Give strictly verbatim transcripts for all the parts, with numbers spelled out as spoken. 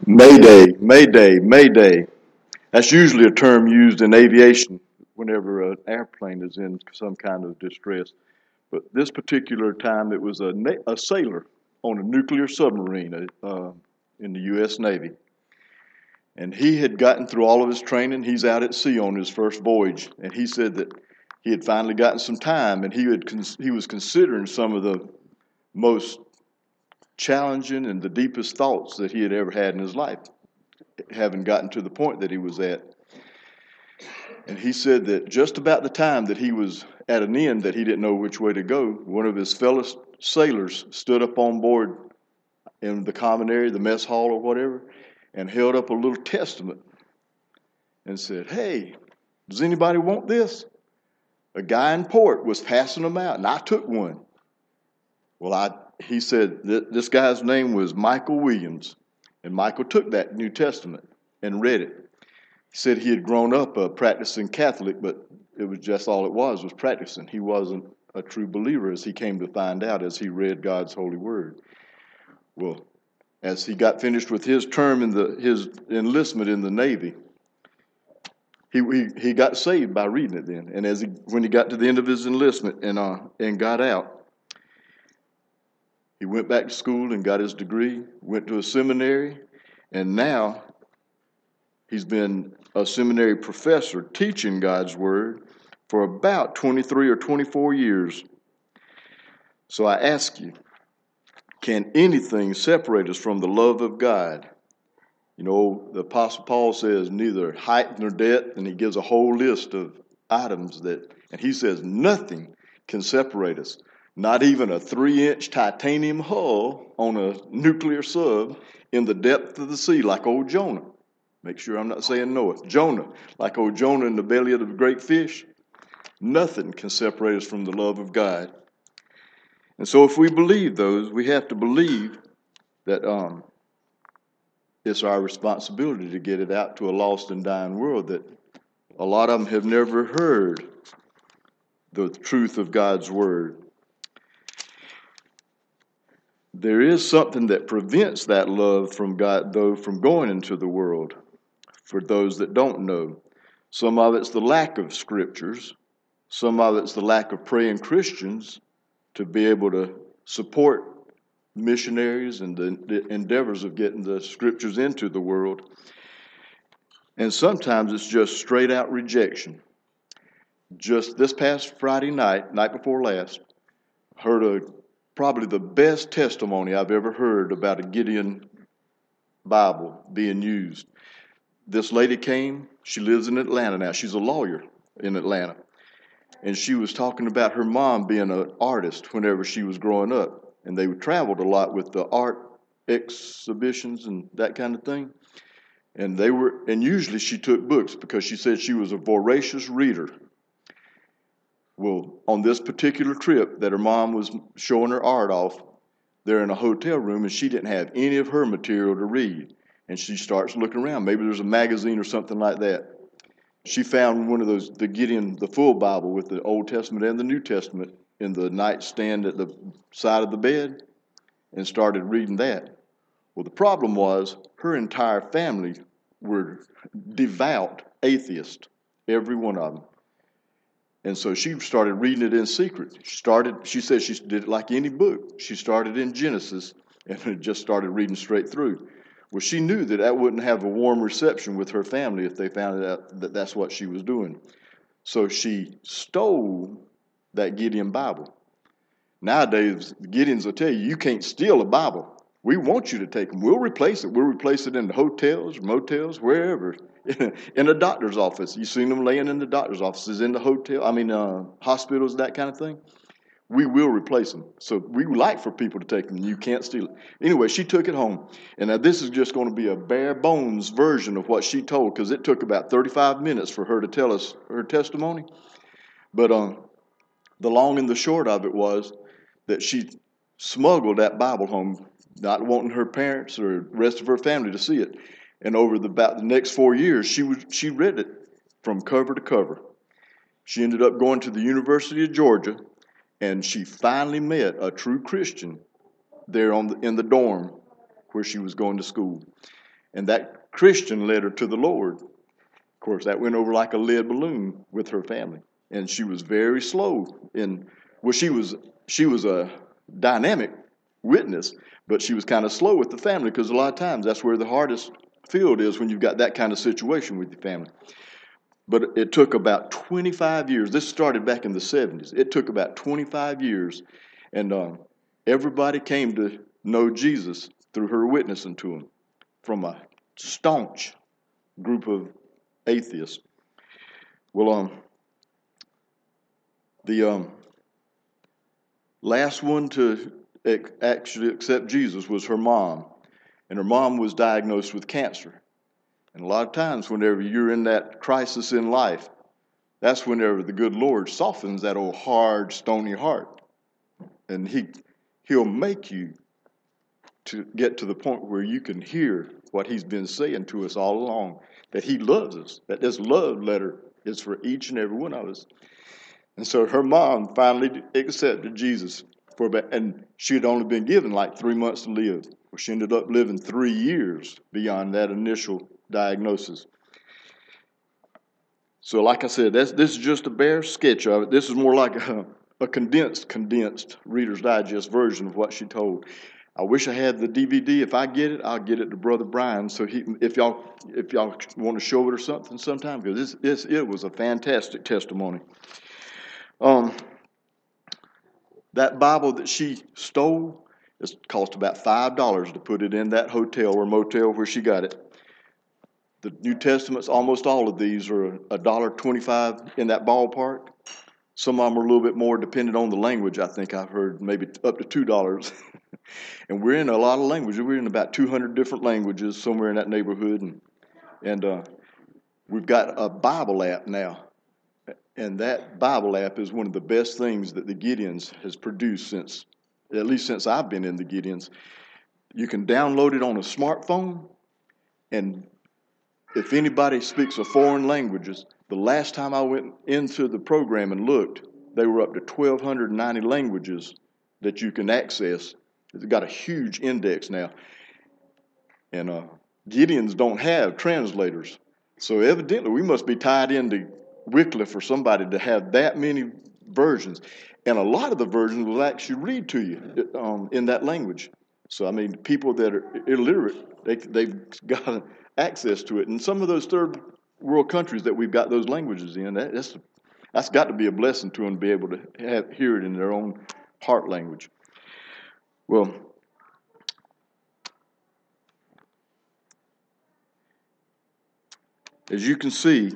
Mayday, Mayday, Mayday. That's usually a term used in aviation whenever an airplane is in some kind of distress. But this particular time, it was a, na- a sailor on a nuclear submarine uh, in the U S. Navy. And he had gotten through all of his training. He's out at sea on his first voyage. And he said that he had finally gotten some time and he, had cons- he was considering some of the most challenging and the deepest thoughts that he had ever had in his life, having gotten to the point that he was at. And he said that just about the time that he was at an end, that he didn't know which way to go, one of his fellow sailors stood up on board in the common area, the mess hall or whatever, and held up a little testament and said, "Hey, does anybody want this?" A guy in port was passing them out, and I took one. Well, I he said that this guy's name was Michael Williams, and Michael took that New Testament and read it. He said he had grown up a practicing Catholic, but it was just all it was, was practicing. He wasn't a true believer, as he came to find out as he read God's holy word. Well, as he got finished with his term in the his enlistment in the Navy, he he, he got saved by reading it then. And as he when he got to the end of his enlistment and uh and got out, he went back to school and got his degree, went to a seminary, and now he's been a seminary professor teaching God's word for about twenty-three or twenty-four years. So I ask you, can anything separate us from the love of God? You know, the Apostle Paul says neither height nor depth, and he gives a whole list of items that, and he says nothing can separate us. Not even a three-inch titanium hull on a nuclear sub in the depth of the sea like old Jonah. Make sure I'm not saying Noah. Jonah, like old Jonah in the belly of the great fish. Nothing can separate us from the love of God. And so if we believe those, we have to believe that um, it's our responsibility to get it out to a lost and dying world, that a lot of them have never heard the truth of God's word. There is something that prevents that love from God, though, from going into the world for those that don't know. Some of it's the lack of scriptures. Some of it's the lack of praying Christians to be able to support missionaries and the, the endeavors of getting the scriptures into the world. And sometimes it's just straight out rejection. Just this past Friday night, night before last, heard a probably the best testimony I've ever heard about a Gideon Bible being used. This lady came, she lives in Atlanta now. She's a lawyer in Atlanta. And she was talking about her mom being an artist whenever she was growing up. And they traveled a lot with the art exhibitions and that kind of thing. And they were, and usually she took books because she said she was a voracious reader. Well, on this particular trip that her mom was showing her art off, they're in a hotel room and she didn't have any of her material to read. And she starts looking around. Maybe there's a magazine or something like that. She found one of those, the Gideon, the full Bible with the Old Testament and the New Testament in the nightstand at the side of the bed and started reading that. Well, the problem was her entire family were devout atheists, every one of them. And so she started reading it in secret. She started, she said she did it like any book. She started in Genesis and just started reading straight through. Well, she knew that that wouldn't have a warm reception with her family if they found out that that's what she was doing. So she stole that Gideon Bible. Nowadays, Gideons will tell you, you can't steal a Bible. We want you to take them. We'll replace it. We'll replace it in the hotels, motels, wherever. In a doctor's office. You've seen them laying in the doctor's offices, in the hotel, I mean, uh, hospitals, that kind of thing. We will replace them. So we would like for people to take them. You can't steal it. Anyway, she took it home. And now this is just going to be a bare bones version of what she told, because it took about thirty-five minutes for her to tell us her testimony. But um, the long and the short of it was that she smuggled that Bible home, not wanting her parents or the rest of her family to see it. And over the, about the next four years, she was, she read it from cover to cover. She ended up going to the University of Georgia, and she finally met a true Christian there on the, in the dorm where she was going to school. And that Christian led her to the Lord. Of course, that went over like a lead balloon with her family. And she was very slow in, well, she was, she was a dynamic witness, but she was kind of slow with the family because a lot of times that's where the hardest field is when you've got that kind of situation with your family. But it took about twenty-five years. This started back in the seventies. It took about twenty-five years, and uh, everybody came to know Jesus through her witnessing to him from a staunch group of atheists. Well, um, the um, last one to actually accept Jesus was her mom, and her mom was diagnosed with cancer. And a lot of times, whenever you're in that crisis in life, that's whenever the good Lord softens that old hard, stony heart. And he, he'll make you to get to the point where you can hear what he's been saying to us all along, that he loves us, that this love letter is for each and every one of us. And so her mom finally accepted Jesus, for about, and she had only been given like three months to live. Well, she ended up living three years beyond that initial diagnosis. So like I said, that's, this is just a bare sketch of it. This is more like a, a condensed, condensed Reader's Digest version of what she told. I wish I had the D V D. If I get it, I'll get it to Brother Brian. So he, if y'all, if y'all want to show it or something sometime, because this, this, it was a fantastic testimony. Um, that Bible that she stole, it cost about five dollars to put it in that hotel or motel where she got it. The New Testaments, almost all of these are a dollar twenty-five in that ballpark. Some of them are a little bit more depending on the language. I think I've heard maybe up to two dollars. And we're in a lot of languages. We're in about two hundred different languages, somewhere in that neighborhood. And, and uh, we've got a Bible app now. And that Bible app is one of the best things that the Gideons has produced since, at least since I've been in the Gideons. You can download it on a smartphone, and if anybody speaks a foreign languages, the last time I went into the program and looked, they were up to twelve ninety languages that you can access. It's got a huge index now. And uh, Gideons don't have translators. So evidently we must be tied into Wycliffe for somebody to have that many versions. And a lot of the versions will actually read to you um, in that language. So, I mean, people that are illiterate, they, they've got access to it. And some of those third world countries that we've got those languages in, that, that's, that's got to be a blessing to them to be able to have, hear it in their own heart language. Well, as you can see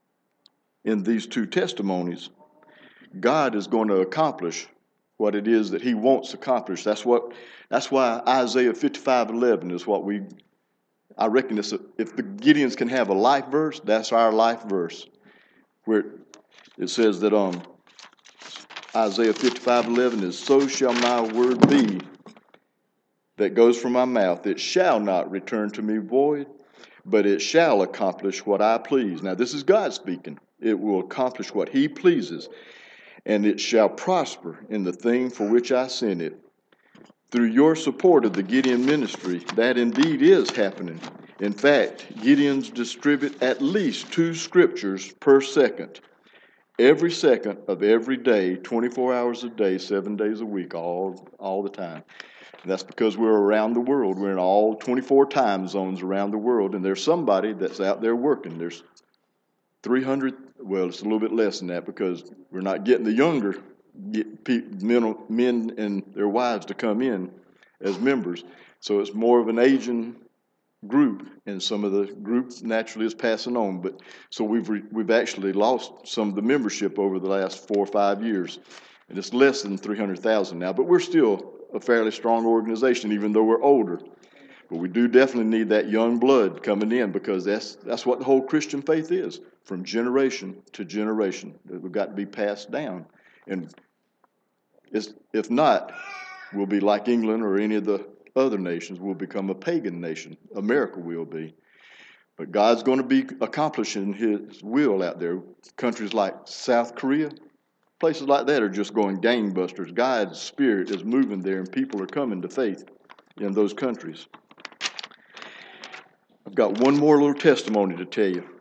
in these two testimonies, God is going to accomplish what it is that he wants accomplished. That's what. That's why Isaiah fifty-five eleven is what we, I reckon it's a, if the Gideons can have a life verse, that's our life verse. Where it says that um Isaiah fifty-five eleven is, so shall my word be that goes from my mouth. It shall not return to me void, but it shall accomplish what I please. Now this is God speaking. It will accomplish what he pleases, and it shall prosper in the thing for which I sent it. Through your support of the Gideon ministry, that indeed is happening. In fact, Gideons distribute at least two scriptures per second, every second of every day, twenty-four hours a day, seven days a week, all, all the time. And that's because we're around the world. We're in all twenty-four time zones around the world, and there's somebody that's out there working. There's three hundred, well, it's a little bit less than that because we're not getting the younger get pe- men, men and their wives to come in as members. So it's more of an aging group, and some of the group naturally is passing on. But so we've re- we've actually lost some of the membership over the last four or five years, and it's less than three hundred thousand now. But we're still a fairly strong organization, even though we're older. But we do definitely need that young blood coming in, because that's that's what the whole Christian faith is, from generation to generation. We've got to be passed down. And it's, if not, we'll be like England or any of the other nations. We'll become a pagan nation. America will be. But God's going to be accomplishing his will out there. Countries like South Korea, places like that are just going gangbusters. God's spirit is moving there, and people are coming to faith in those countries. I've got one more little testimony to tell you,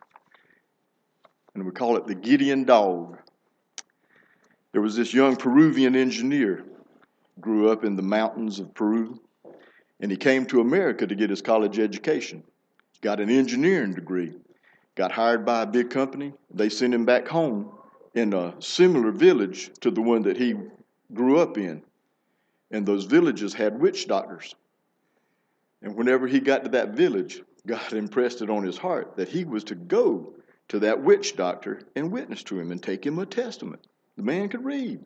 and we call it the Gideon dog. There was this young Peruvian engineer, grew up in the mountains of Peru, and he came to America to get his college education. Got an engineering degree, got hired by a big company. They sent him back home in a similar village to the one that he grew up in. And those villages had witch doctors. And whenever he got to that village, God impressed it on his heart that he was to go to that witch doctor and witness to him and take him a testament. The man could read.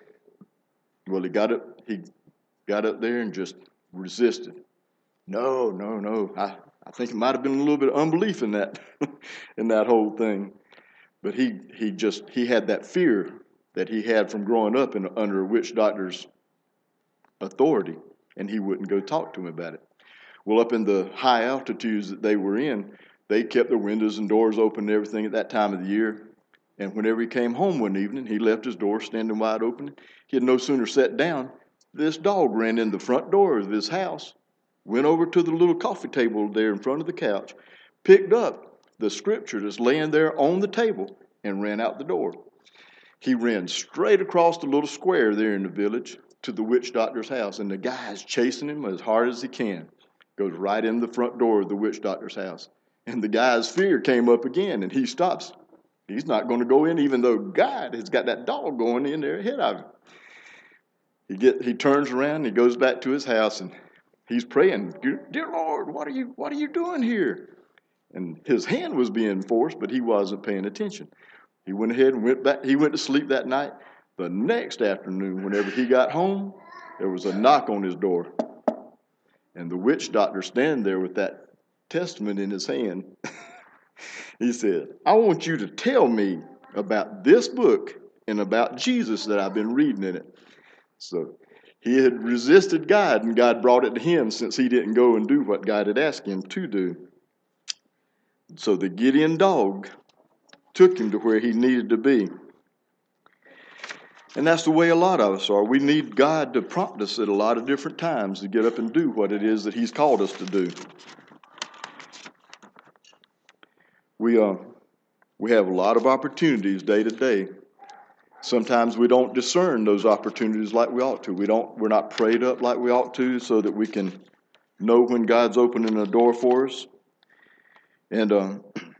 Well, he got up, he got up there and just resisted. No, no, no. I, I think it might have been a little bit of unbelief in that, in that whole thing. But he he just he had that fear that he had from growing up in under a witch doctor's authority, and he wouldn't go talk to him about it. Well, up in the high altitudes that they were in, they kept their windows and doors open and everything at that time of the year. And whenever he came home one evening, he left his door standing wide open. He had no sooner sat down, this dog ran in the front door of his house, went over to the little coffee table there in front of the couch, picked up the scripture that's laying there on the table, and ran out the door. He ran straight across the little square there in the village to the witch doctor's house, and the guy's chasing him as hard as he can. Goes right in the front door of the witch doctor's house. And the guy's fear came up again, and he stops. He's not going to go in, even though God has got that dog going in there ahead of him. He get he turns around, he goes back to his house, and he's praying, "Dear Lord, what are you what are you doing here?" And his hand was being forced, but he wasn't paying attention. He went ahead and went back. He went to sleep that night. The next afternoon, whenever he got home, there was a knock on his door. And the witch doctor standing there with that testament in his hand. He said, "I want you to tell me about this book and about Jesus that I've been reading in it." So he had resisted God, and God brought it to him since he didn't go and do what God had asked him to do. So the Gideon dog took him to where he needed to be. And that's the way a lot of us are. We need God to prompt us at a lot of different times to get up and do what it is that he's called us to do. We uh, we have a lot of opportunities day to day. Sometimes we don't discern those opportunities like we ought to. We don't. We're not prayed up like we ought to, so that we can know when God's opening a door for us. And uh,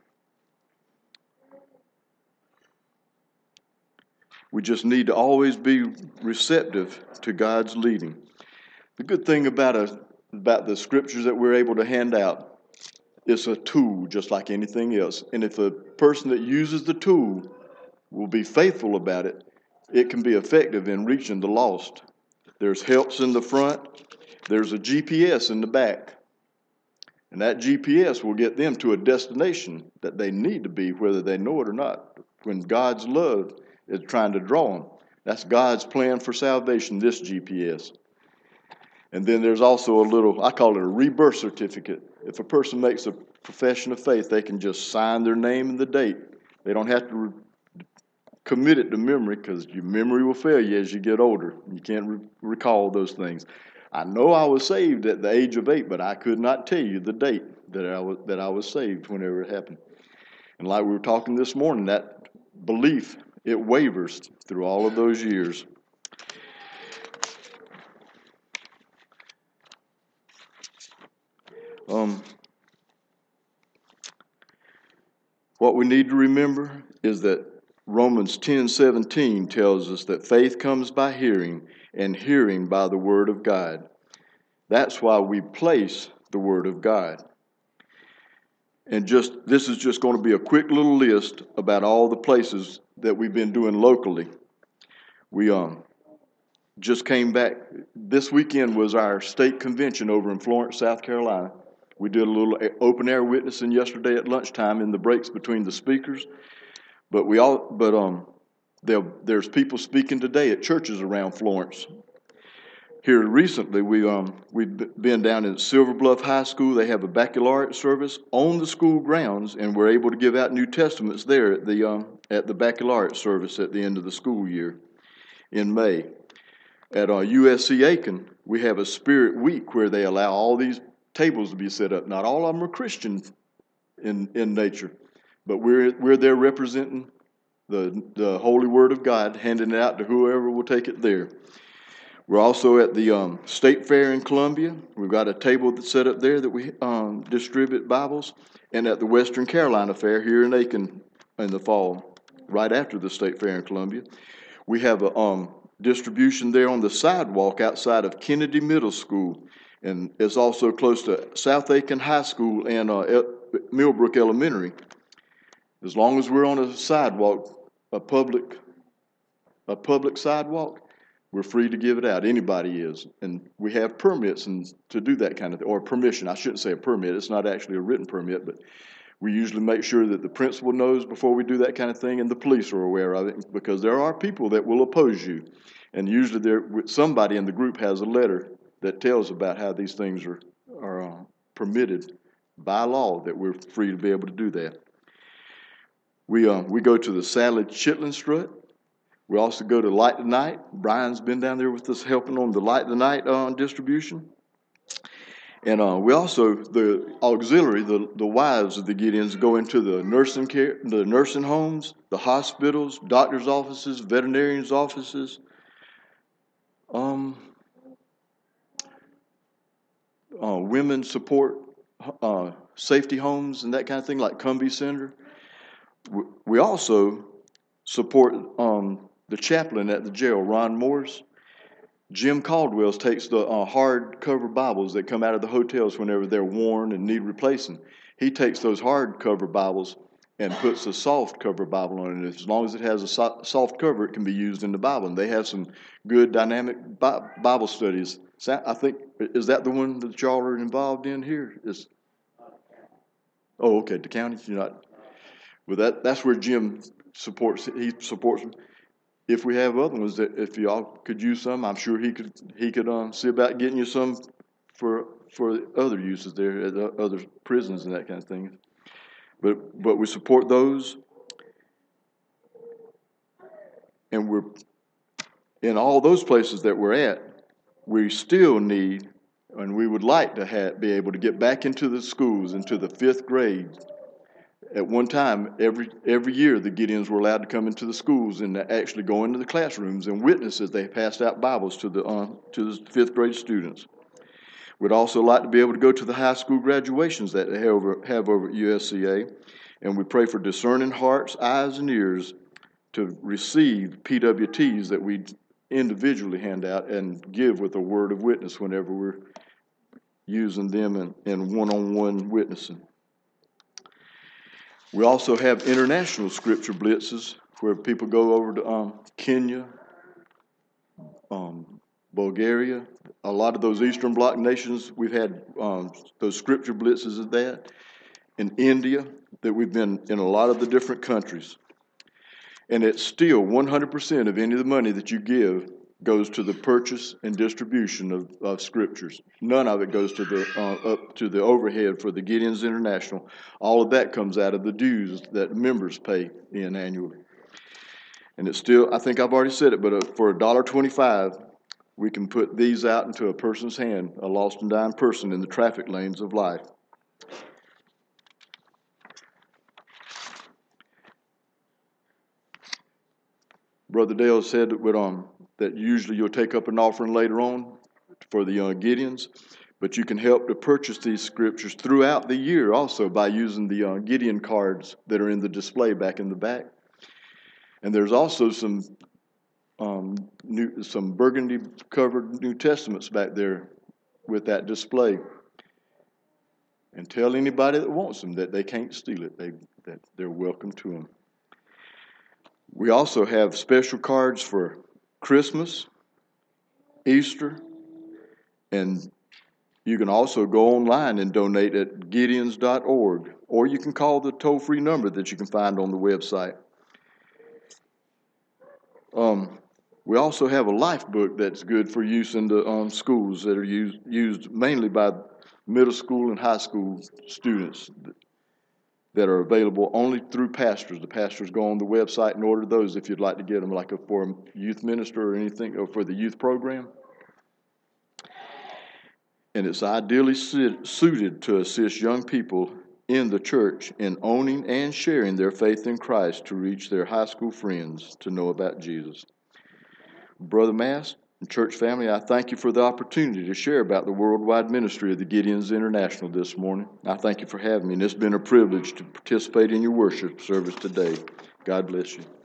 we just need to always be receptive to God's leading. The good thing about a, about the scriptures that we're able to hand out, it's a tool just like anything else. And if a person that uses the tool will be faithful about it, it can be effective in reaching the lost. There's helps in the front. There's a G P S in the back. And that G P S will get them to a destination that they need to be, whether they know it or not. When God's love is trying to draw them. That's God's plan for salvation, this G P S. And then there's also a little, I call it a rebirth certificate. If a person makes a profession of faith, they can just sign their name and the date. They don't have to re- commit it to memory, because your memory will fail you as you get older. You can't re- recall those things. I know I was saved at the age of eight, but I could not tell you the date that I was, that I was saved whenever it happened. And like we were talking this morning, that belief, it wavers through all of those years. Um, what we need to remember is that Romans ten seventeen tells us that faith comes by hearing, and hearing by the word of God. That's why we place the word of God. And just this is just going to be a quick little list about all the places that we've been doing locally. We um just came back. This weekend was our state convention over in Florence, South Carolina. We did a little open air witnessing yesterday at lunchtime in the breaks between the speakers. But we all, but um, there, there's people speaking today at churches around Florence. Here recently, we um we've been down in Silver Bluff High School. They have a baccalaureate service on the school grounds, and we're able to give out New Testaments there at the um at the baccalaureate service at the end of the school year in May. At uh, U S C Aiken, we have a Spirit Week where they allow all these tables to be set up. Not all of them are Christian in, in nature, but we're, we're there representing the, the Holy Word of God, handing it out to whoever will take it there. We're also at the um, State Fair in Columbia. We've got a table that's set up there that we um, distribute Bibles. And at the Western Carolina Fair here in Aiken in the fall, right after the State Fair in Columbia, we have a um, distribution there on the sidewalk outside of Kennedy Middle School. And it's also close to South Aiken High School and uh, El- Millbrook Elementary. As long as we're on a sidewalk, a public, a public sidewalk, we're free to give it out. Anybody is. And we have permits and to do that kind of thing, or permission. I shouldn't say a permit. It's not actually a written permit, but we usually make sure that the principal knows before we do that kind of thing, and the police are aware of it, because there are people that will oppose you. And usually there, somebody in the group has a letter that tells about how these things are, are uh, permitted by law, that we're free to be able to do that. We, uh, we go to the Sally Chitlin Strut. We also go to Light the Night. Brian's been down there with us helping on the Light the Night uh, distribution. And uh, we also, the auxiliary, the, the wives of the Gideons go into the nursing care, the nursing homes, the hospitals, doctors' offices, veterinarians' offices, um, uh, women support uh, safety homes and that kind of thing, like Cumbie Center. We, we also support um, the chaplain at the jail, Ron Morris. Jim Caldwell takes the uh, hard-cover Bibles that come out of the hotels whenever they're worn and need replacing. He takes those hard-cover Bibles and puts a soft-cover Bible on it. As long as it has a so- soft cover, it can be used in the Bible. And they have some good dynamic Bi- Bible studies. So I think, is that the one that y'all are involved in here? Is, oh, okay, the county, you're not. Well, that, that's where Jim supports, he supports them. If we have other ones that if y'all could use some, I'm sure he could he could um, see about getting you some for for other uses there at the other prisons and that kind of thing. But but we support those, and we're in all those places that we're at. We still need, and we would like to have, be able to get back into the schools, into the fifth grade. At one time, every every year, the Gideons were allowed to come into the schools and actually go into the classrooms and witness as they passed out Bibles to the uh, to the fifth grade students. We'd also like to be able to go to the high school graduations that they have over, have over at U S C A, and we pray for discerning hearts, eyes, and ears to receive P W Ts that we individually hand out and give with a word of witness whenever we're using them in, in one-on-one witnessing. We also have international scripture blitzes where people go over to um, Kenya, um, Bulgaria. A lot of those Eastern Bloc nations, we've had um, those scripture blitzes of that. In India, that we've been in a lot of the different countries. And it's still one hundred percent of any of the money that you give goes to the purchase and distribution of, of scriptures. None of it goes to the uh, up to the overhead for the Gideons International. All of that comes out of the dues that members pay in annually. And it's still, I think I've already said it, but uh, for one dollar twenty-five, we can put these out into a person's hand, a lost and dying person in the traffic lanes of life. Brother Dale said that, um, that usually you'll take up an offering later on for the uh, Gideons, but you can help to purchase these scriptures throughout the year also by using the uh, Gideon cards that are in the display back in the back. And there's also some um, new, some burgundy-covered New Testaments back there with that display. And tell anybody that wants them that they can't steal it, they, that they're welcome to them. We also have special cards for Christmas, Easter, and you can also go online and donate at gideons dot org, or you can call the toll-free number that you can find on the website. Um, we also have a life book that's good for use in the um, schools that are used, used mainly by middle school and high school students that are available only through pastors. The pastors go on the website and order those if you'd like to get them, like a, for a youth minister or anything, or for the youth program. and it's ideally suited to assist young people in the church in owning and sharing their faith in Christ to reach their high school friends to know about Jesus. Brother Mass and church family, I thank you for the opportunity to share about the worldwide ministry of the Gideons International this morning. I thank you for having me, and it's been a privilege to participate in your worship service today. God bless you.